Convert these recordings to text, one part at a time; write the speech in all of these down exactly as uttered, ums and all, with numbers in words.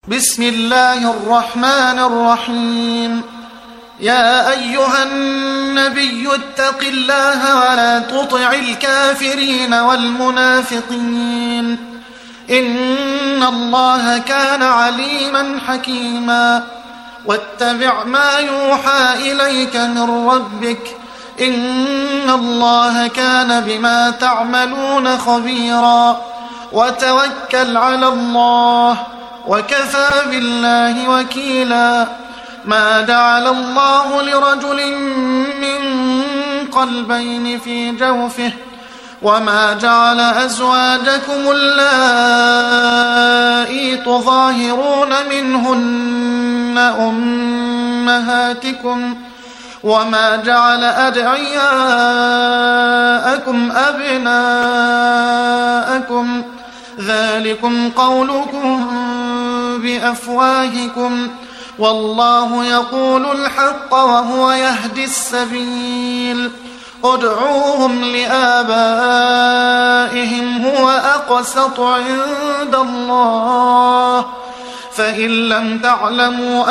بسم الله الرحمن الرحيم. يا أيها النبي اتق الله ولا تطع الكافرين والمنافقين إن الله كان عليما حكيما. واتبع ما يوحى إليك من ربك إن الله كان بما تعملون خبيرا. وتوكل على الله وكفى بالله وكيلا. ما جعل الله لرجل من قلبين في جوفه وما جعل أزواجكم اللائي تظاهرون منهن أمهاتكم وما جعل أدعياءكم أبناءكم ذلكم قولكم بأفواهكم والله يقول الحق وهو يهدي السبيل. ادعوهم لآبائهم هو أقسط عند الله فإن لم تعلموا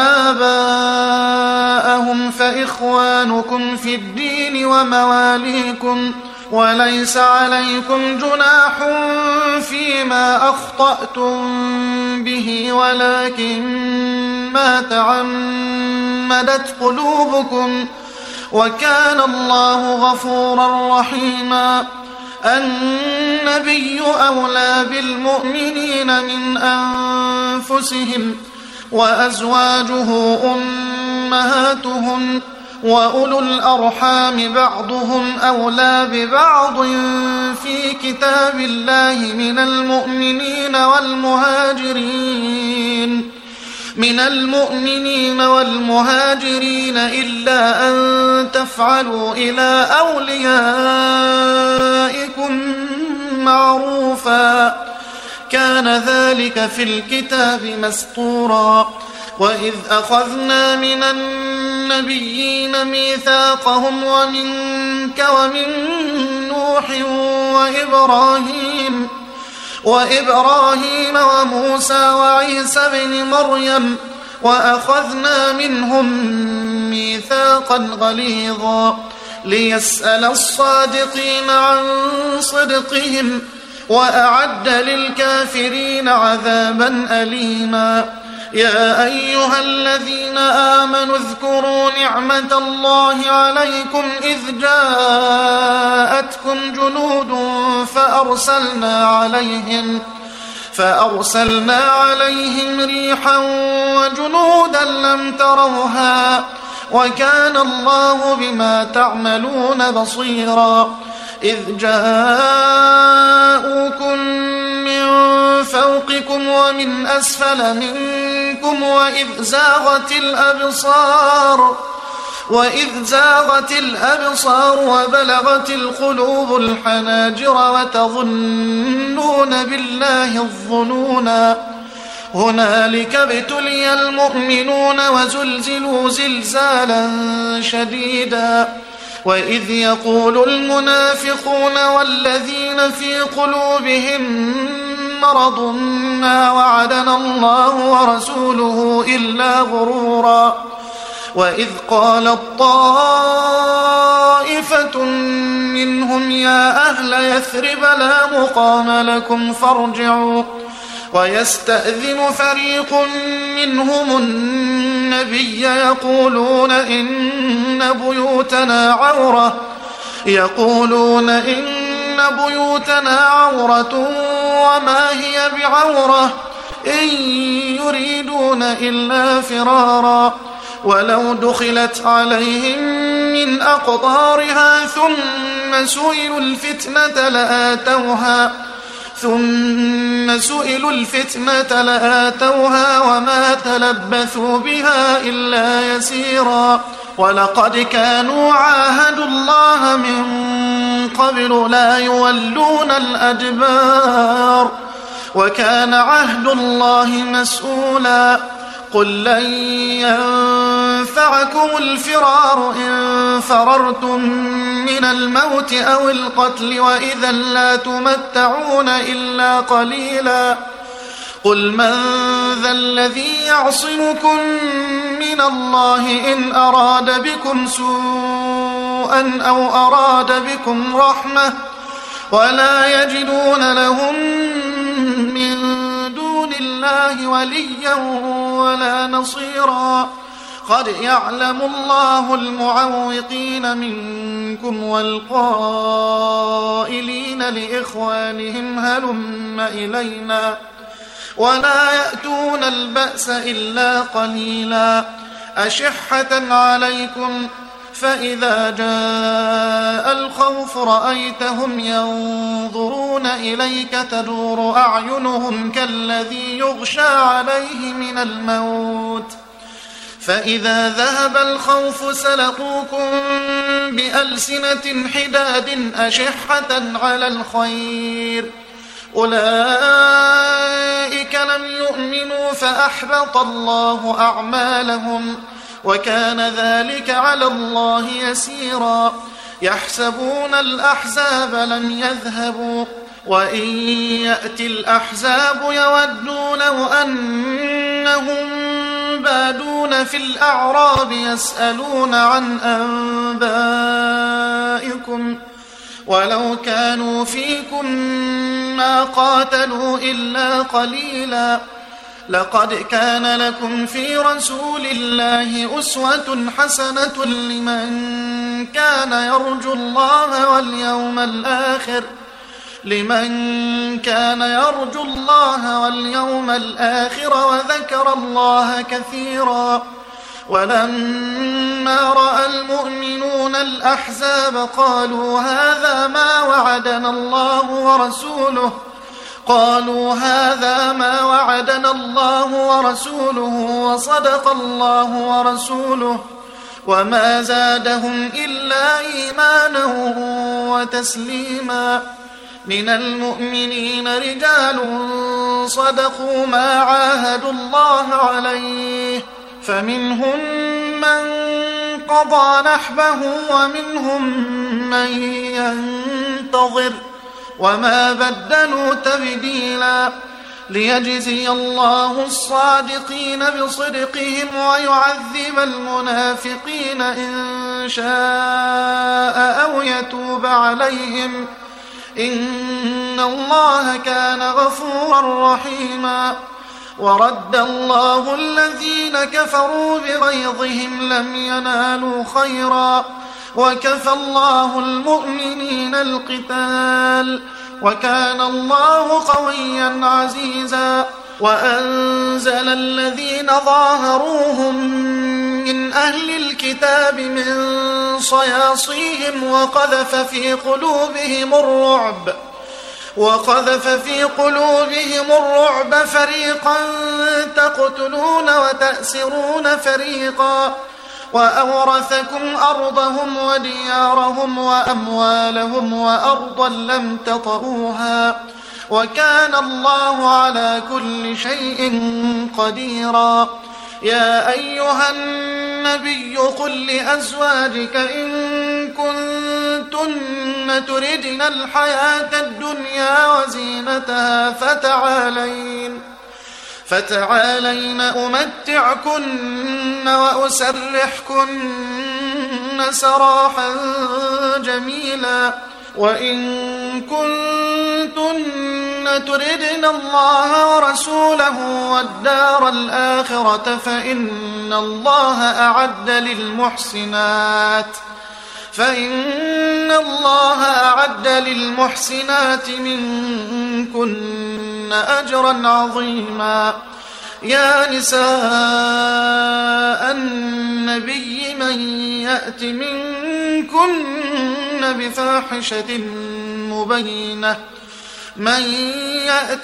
آباءهم فإخوانكم في الدين ومواليكم وليس عليكم جناح فيما أخطأتم به ولكن ما تعمدت قلوبكم وكان الله غفورا رحيما. النبي أولى بالمؤمنين من أنفسهم وأزواجه أمهاتهم وأولو الأرحام بعضهم أولى ببعض في كتاب الله من المؤمنين والمهاجرين من المؤمنين والمهاجرين إلا أن تفعلوا إلى أوليائكم معروفا كان ذلك في الكتاب مسطورا. وإذ أخذنا من النبيين ميثاقهم ومنك ومن نوح وإبراهيم وإبراهيم وموسى وعيسى بن مريم وأخذنا منهم ميثاقا غليظا ليسأل الصادقين عن صدقهم وأعد للكافرين عذابا أليما. يا أيها الذين آمنوا اذكروا نعمة الله عليكم إذ جاءتكم جنود فأرسلنا عليهم فأرسلنا عليهم ريحا وجنودا لم تروها وكان الله بما تعملون بصيرا. إذ جاءوكم من فوقكم ومن أسفل منكم وإذ زاغت الأبصار وإذ زاغت الأبصار وبلغت القلوب الحناجر وتظنون بالله الظنونا. هنالك ابتلي المؤمنون وزلزلوا زلزالا شديدا. وإذ يقول المنافقون والذين في قلوبهم مرض ما وعدنا الله ورسوله إلا غرورا. وإذ قالت طائفة منهم يا أهل يثرب لا مقام لكم فارجعوا ويستأذن فريق منهم النبي يقولون إن بيوتنا عورة يقولون إن بيوتنا عورة وما هي بعورة إن يريدون إلا فرارا ولو دخلت عليهم من أقطارها ثم سئلوا الفتنة لآتوها ثم سئلوا الفتنة لآتوها وما تلبثوا بها إلا يسيرا. ولقد كانوا عاهدوا الله من قبل لا يولون الأدبار وكان عهد الله مسؤولا. قل لن ينفعكم الفرار إن فررتم من الموت أو القتل وإذا لا تمتعون إلا قليلا قل من ذا الذي يعصمكم من الله إن أراد بكم سوءا أو أراد بكم رحمة ولا يجدون لهم من دون الله وليا ولا نصيرا قد يعلم الله المعوقين منكم والقائلين لإخوانهم هلم إلينا ولا يأتون البأس إلا قليلا أشحة عليكم فإذا جاء الخوف رأيتهم ينظرون إليك تدور أعينهم كالذي يغشى عليه من الموت فإذا ذهب الخوف سلقوكم بألسنة حداد أشحة على الخير أولئك لم يؤمنوا فأحبط الله أعمالهم وكان ذلك على الله يسيرا يحسبون الأحزاب لم يذهبوا وإن يأتي الأحزاب يودوا لو أنهم بادون في الأعراب يسألون عن أنبائكم ولو كانوا فيكم ما قاتلوا إلا قليلا لقد كان لكم في رسول الله أسوة حسنة لمن كان يرجو الله واليوم الآخر لمن كان يرجو الله واليوم الآخر وذكر الله كثيرا ولما رأى المؤمنون الأحزاب قالوا هذا ما وعدنا الله ورسوله قالوا هذا ما وعدنا الله ورسوله وصدق الله ورسوله وما زادهم إلا إيمانا وتسليما من المؤمنين رجال صدقوا ما عاهدوا الله عليه فمنهم من قضى نحبه ومنهم من ينتظر وما بدلوا تبديلا ليجزي الله الصادقين بصدقهم ويعذب المنافقين إن شاء أو يتوب عليهم إن الله كان غفورا رحيما ورد الله الذين كفروا بغيظهم لم ينالوا خيرا وكفى الله المؤمنين القتال وكان الله قويا عزيزا وأنزل الذين ظاهروهم من أهل الكتاب من صياصيهم وقذف في قلوبهم الرعب وقذف في قلوبهم الرعب فريقا تقتلون وتأسرون فريقا وأورثكم أرضهم وديارهم وأموالهم وأرضا لم تطئوها وكان الله على كل شيء قديرا يا أيها النبي قل لأزواجك إن كنتن تردن الحياة الدنيا وزينتها فتعالين فتعالين أمتعكن وأسرحكن سراحا جميلا وإن كنتن تردن الله ورسوله والدار الآخرة فإن الله أعد للمحسنات فإن الله أعد للمحسنات منكن أجرا عظيما يا نساء النبي من يأت منكن بفاحشة مبينة من يأت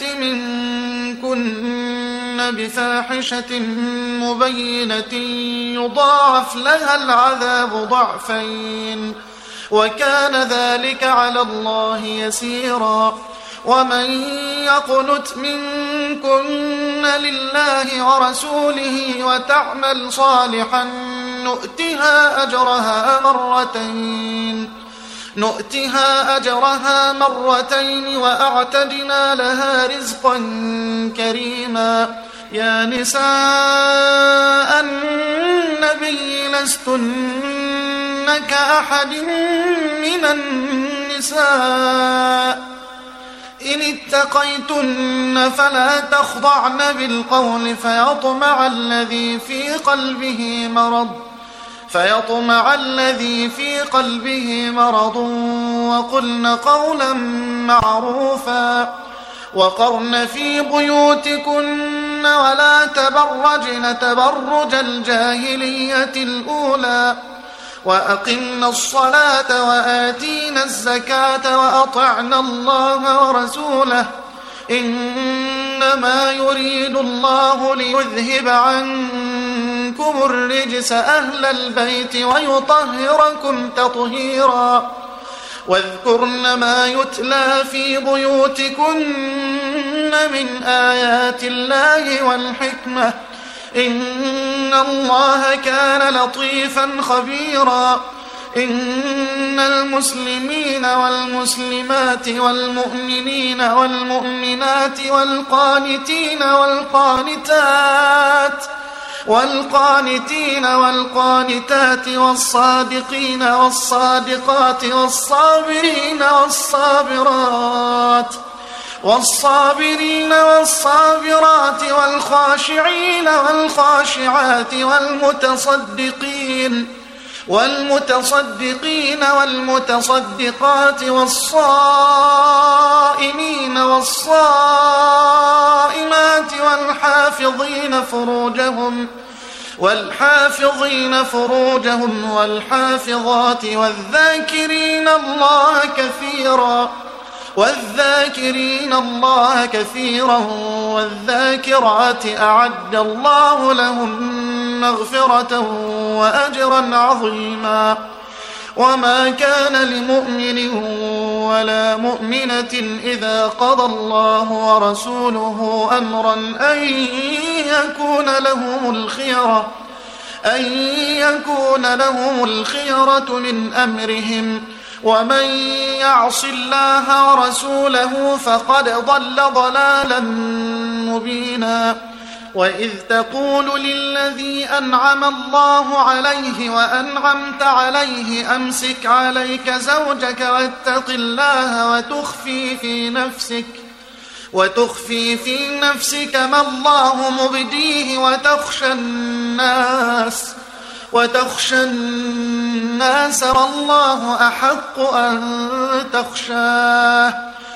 منكن بفاحشة مبينة يضاعف لها العذاب ضعفين وكان ذلك على الله يسيرا ومن يقنت منكن لله ورسوله وتعمل صالحا نؤتها أجرها مرتين نؤتها أجرها مرتين وأعتدنا لها رزقا كريما. يا نساء النبي لستن كأحد من النساء إن اتقيتن فلا تخضعن بالقول فيطمع الذي في قلبه مرض فيطمع الذي في قلبه مرض وقلن قولا معروفا. وقرن في بيوتكن ولا تبرجن تبرج الجاهلية الأولى وأقمنا الصلاة وآتينا الزكاة وأطعنا الله ورسوله إنما يريد الله ليذهب عنكم الرجس أهل البيت ويطهركم تطهيرا. واذكرن ما يتلى في بيوتكن من آيات الله والحكمة إن الله كان لطيفا خبيرا. إن المسلمين والمسلمات والمؤمنين والمؤمنات والقانتين والقانتات والقانتين والقانتات والصادقين والصادقات والصابرين والصابرات والصابرين والصابرات والخاشعين والخاشعات والمتصدقين والمتصدقين والمتصدقات والصائمين والصائمات والحافظين فروجهم والحافظين فروجهم والحافظات والذاكرين الله كثيرا والذاكرين الله كثيرا والذاكرات أعد الله لهم مغفرة وأجرا عظيما. وما كان لمؤمن ولا مؤمنة إذا قضى الله ورسوله أمرا أن يكون لهم الخيرة أن يكون لهم الخيرة من أمرهم ومن يعص الله ورسوله فقد ضل ضلالا مبينا. وإذ تقول للذي أنعم الله عليه وأنعمت عليه أمسك عليك زوجك واتق الله وتخفي في نفسك وتخفي في نفسك ما الله مبديه وتخشى الناس وتخشى الناس والله أحق أن تخشاه.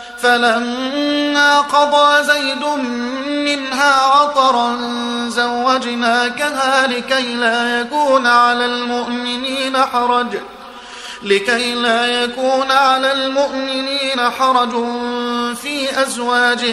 فلما قضى زيد منها وطرا زوجناكها لكي لا يكون على المؤمنين حرج لكي لا يكون على المؤمنين حرج في أزواج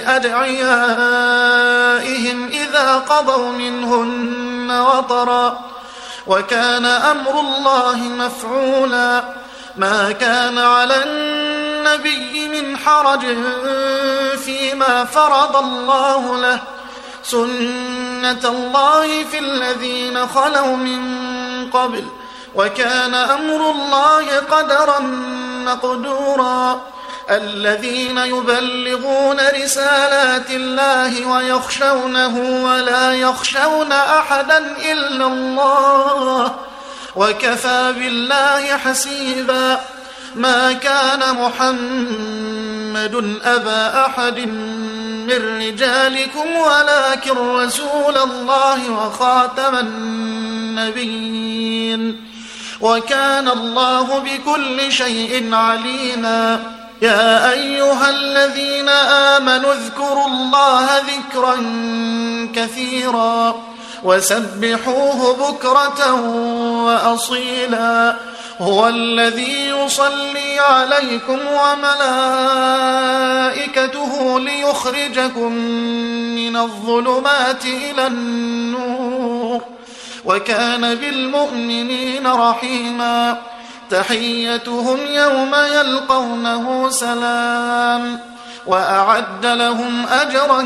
أدعيائهم إذا قضوا منهن وطرا وكان أمر الله مفعولا. ما كان على النبي من حرج فيما فرض الله له سنة الله في الذين خلوا من قبل وكان أمر الله قدرا مقدورا. الذين يبلغون رسالات الله ويخشونه ولا يخشون أحدا إلا الله وكفى بالله حسيبا. ما كان محمد أبا أحد من رجالكم ولكن رسول الله وخاتم النبيين وكان الله بكل شيء عليما. يا أيها الذين آمنوا اذكروا الله ذكرا كثيرا وسبحوه بكرة وأصيلا. هو الذي يصلي عليكم وملائكته ليخرجكم من الظلمات إلى النور وكان بالمؤمنين رحيما. تحيتهم يوم يلقونه سلام وأعد لهم أجرا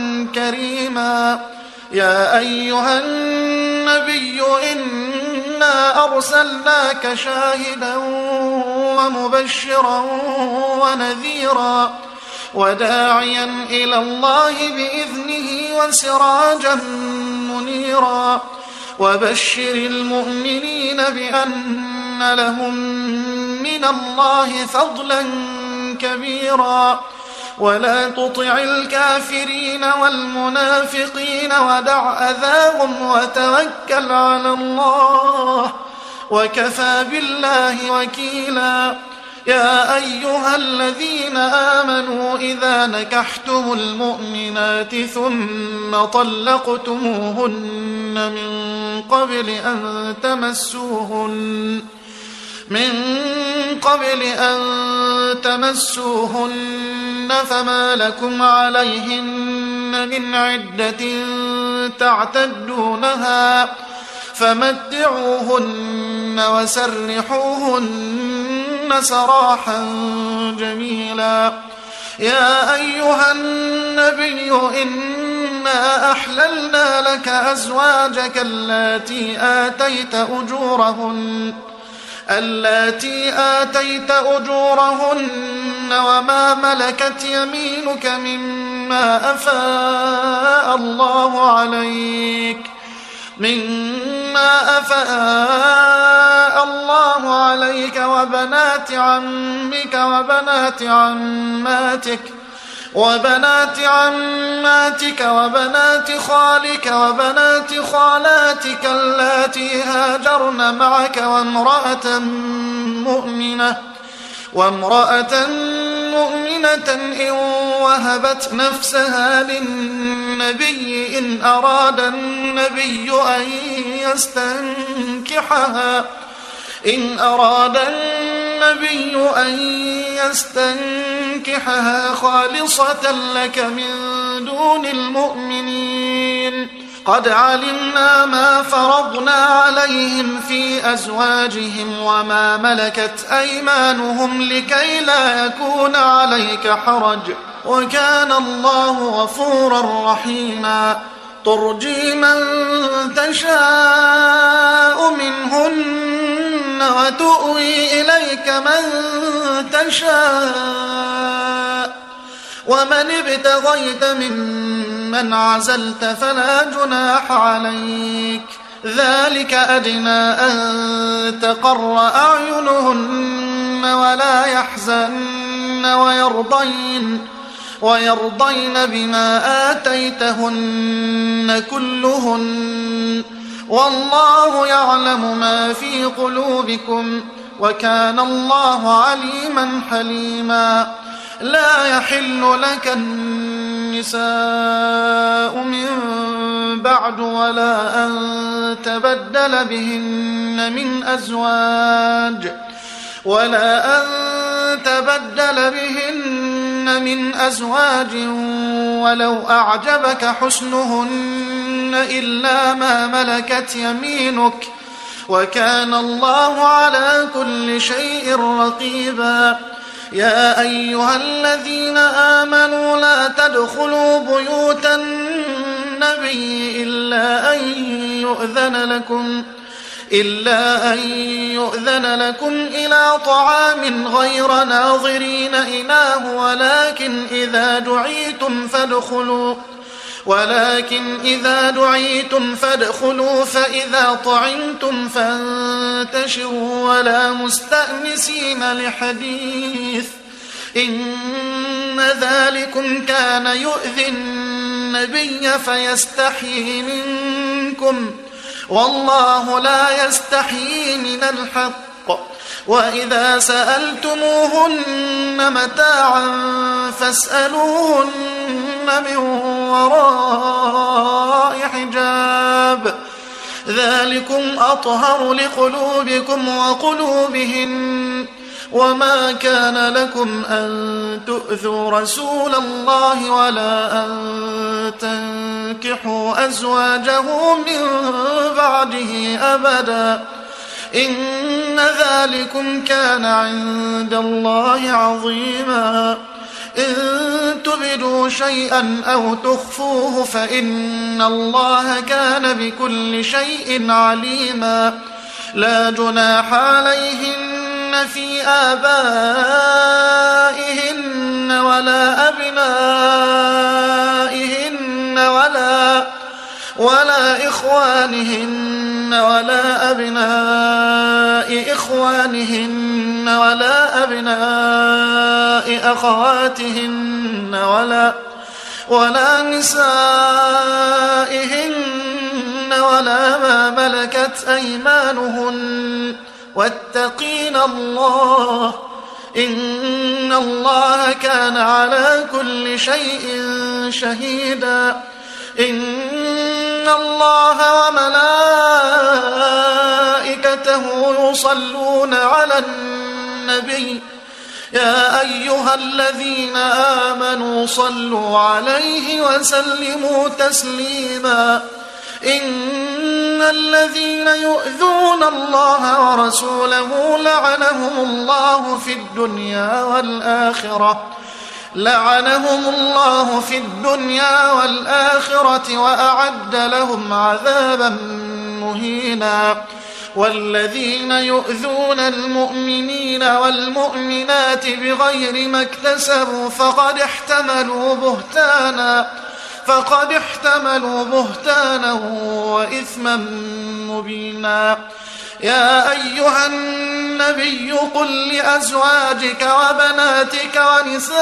كريما. يا أيها النبي إنا أرسلناك شاهدا ومبشرا ونذيرا وداعيا إلى الله بإذنه وسراجا منيرا وبشر المؤمنين بأن لهم من الله فضلا كبيرا ولا تطع الكافرين والمنافقين ودع أذاهم وتوكل على الله وكفى بالله وكيلا. يا أيها الذين آمنوا إذا نكحتم المؤمنات ثم طلقتموهن من قبل أن تمسوهن من قبل أن تمسوهن فما لكم عليهن من عدة تعتدونها فمتعوهن وسرحوهن سراحا جميلا. يا أيها النبي إنا أحللنا لك أزواجك اللاتي آتيت أجورهن اللاتي آتيت أجورهن وما ملكت يمينك مما أفاء الله عليك مما أفاء الله عليك وبنات عمك وبنات عماتك وبنات عماتك وبنات خالك وبنات خالاتك اللاتي هاجرن معك وامرأة مؤمنة وامرأة مؤمنة إن وهبت نفسها للنبي إن أراد النبي أن يستنكحها إن أراد النبي أن يستنكحها خالصة لك من دون المؤمنين. قد علمنا ما فرضنا عليهم في أزواجهم وما ملكت أيمانهم لكي لا يكون عليك حرج وكان الله غفورا رحيما. ترجي من تشاء منهن وتؤوي إليك من تشاء ومن ابتغيت ممن عزلت فلا جناح عليك ذلك أدنى أن تقر أعينهن ولا يحزن ويرضين ويرضين بما آتيتهن كلهن والله يعلم ما في قلوبكم وكان الله عليما حليما. لا يحل لك النساء من بعد ولا أن تبدل بهن من أزواج ولا أن تبدل بهن من أزواج ولو أعجبك حسنهن إلا ما ملكت يمينك وكان الله على كل شيء رقيبا. يا أيها الذين آمنوا لا تدخلوا بيوت النبي إلا أن يؤذن لكم إلا أن يؤذن لكم إلى طعام غير ناظرين إناه ولكن إذا دعيتم فادخلوا ولكن إذا دعيتم فادخلوا فإذا طعمتم فانتشروا ولا مستأنسين لحديث إن ذلكم كان يؤذي النبي فيستحيي منكم والله لا يستحيي من الحق. وإذا سألتموهن متاعا فاسألوهن من وراء حجاب ذلكم أطهر لقلوبكم وقلوبهن. وما كان لكم أن تؤذوا رسول الله ولا أن تنكحوا أزواجه من بعده أبدا إن ذلكم كان عند الله عظيما. إن تبدوا شيئا أو تخفوه فإن الله كان بكل شيء عليما. لا جناح عليهن في آبائهن ولا أبنائهن ولا ولا إخوانهن ولا أبناء إخوانهن ولا أبناء أخواتهن ولا ولا نسائهن ولا ما ملكت أيمانهن واتقين الله إن الله كان على كل شيء شهيدا إن الله وملائكته يصلون على النبي يا أيها الذين آمنوا صلوا عليه وسلموا تسليما إن الذين يؤذون الله ورسوله لعنهم الله في الدنيا والآخرة لعنهم الله في الدنيا والآخرة وأعد لهم عذابا مهينا والذين يؤذون المؤمنين والمؤمنات بغير ما اكتسبوا فقد احتملوا بهتانا فقد احتملوا بهتانا وإثما مبينا يا أيها النبي قل لأزواجك وبناتك ونساء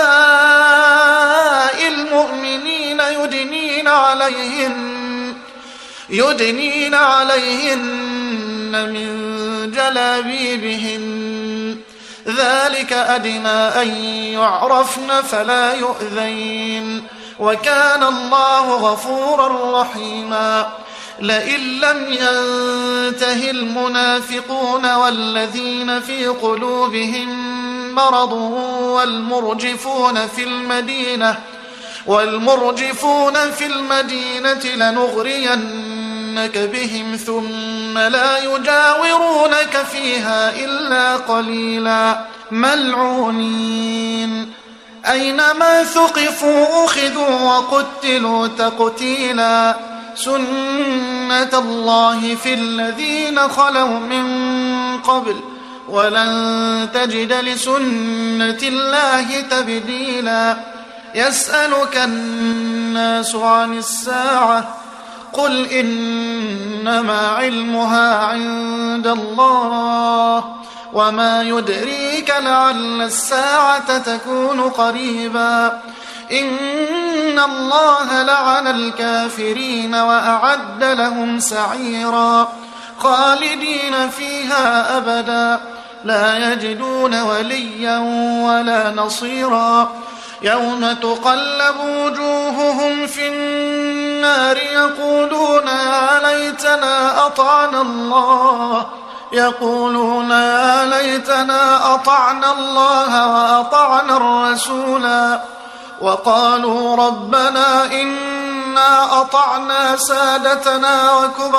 المؤمنين يدنين عليهن يدنين عليهن من جلابيبهن ذلك أدنى أن يعرفن فلا يؤذين وكان الله غفورا رحيما لئن لم ينته المنافقون والذين في قلوبهم مرض والمرجفون في المدينة والمرجفون في المدينة لنغرينك بهم ثم لا يجاورونك فيها إلا قليلا ملعونين أينما ثقفوا أخذوا وقتلوا تقتيلا سنة الله في الذين خلوا من قبل ولن تجد لسنة الله تبديلا يسألك الناس عن الساعة قل إنما علمها عند الله وما يدريك لعل الساعة تكون قريبا إن الله لعن الكافرين وأعد لهم سعيرا خالدين فيها أبدا لا يجدون وليا ولا نصيرا يوم تقلب وجوههم في النار يقولون يا ليتنا أطعنا الله يقولون يا ليتنا أطعنا الله وأطعنا الرسولا وقالوا ربنا إنا أطعنا سادتنا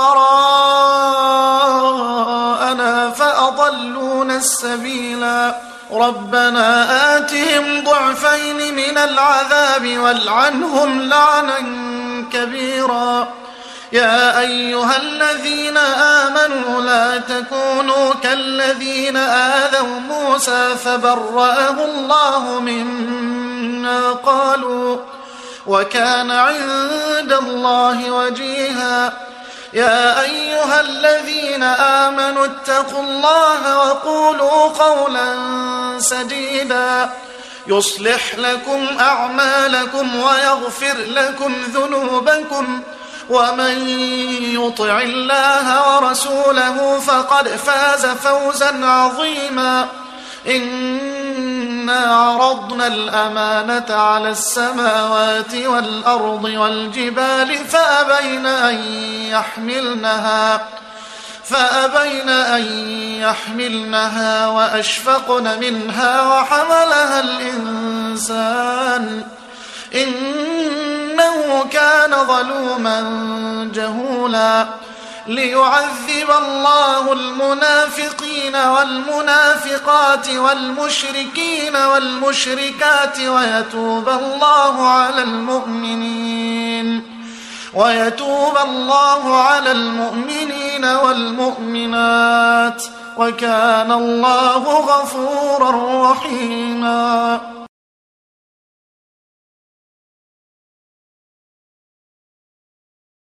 وكبراءنا فأضلونا السبيلا ربنا آتهم ضعفين من العذاب والعنهم لعنا كبيرا يا أيها الذين آمنوا لا تكونوا كالذين آذوا موسى فبرأه الله مما قالوا وكان عند الله وجيها يا أيها الذين آمنوا اتقوا الله وقولوا قولا سديدا يصلح لكم أعمالكم ويغفر لكم ذنوبكم ومن يطع الله ورسوله فقد فاز فوزا عظيما إنا عرضنا الأمانة على السماوات والأرض والجبال فأبين أن يحملنها فأبين أن يحملنها وأشفقن منها وحملها الإنسان إنه كان ظلوما جهولا ليعذب الله المنافقين والمنافقات والمشركين والمشركات ويتوب الله على المؤمنين ويتوب الله على المؤمنين والمؤمنات وكان الله غفورا رحيما.